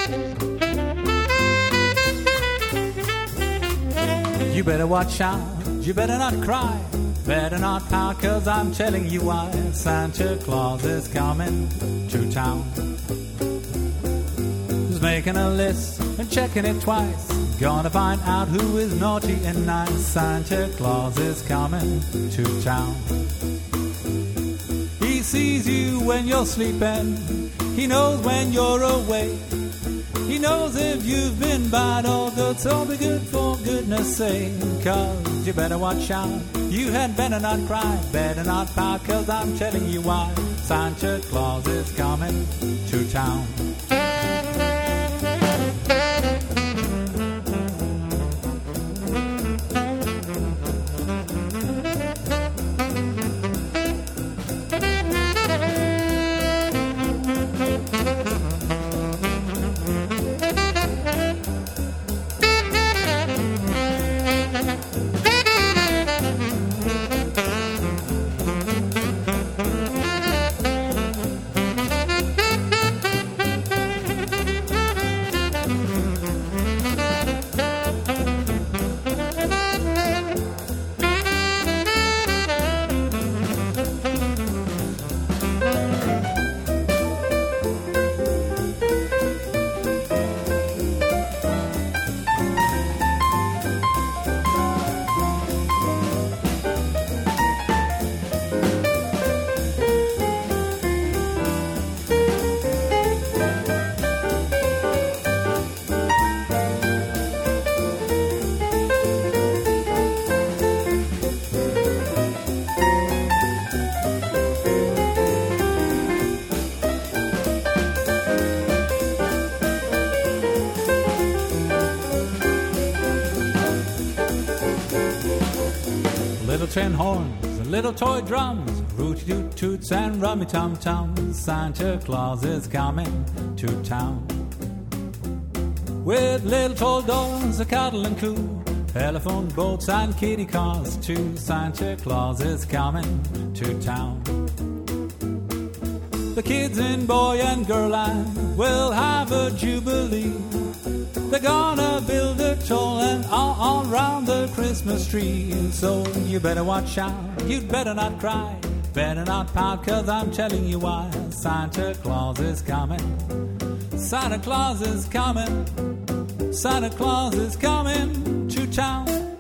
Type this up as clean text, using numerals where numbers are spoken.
You better watch out, you better not cry, better not pout, 'cause I'm telling you why. Santa Claus is coming to town. He's making a list and checking it twice, gonna find out who is naughty and nice. Santa Claus is coming to town. He sees you when you're sleeping, he knows when you're awake. He knows if you've been bad or good, so be good for goodness sake. 'Cause you better watch out, you had better not cry, better not pout, 'cause I'm telling you why. Santa Claus is coming to town. Little tin horns, little toy drums, rooty toot toots and rummy tum tums. Santa Claus is coming to town. With little toy dolls, a cuddle and coo, telephone boats and kitty cars too. Santa Claus is coming to town. The kids in boy and girl land will have a jubilee. They're gonna build a tall and all round the Christmas tree. So you better watch out, you'd better not cry, better not pout, 'cause I'm telling you why. Santa Claus is coming, Santa Claus is coming, Santa Claus is coming to town.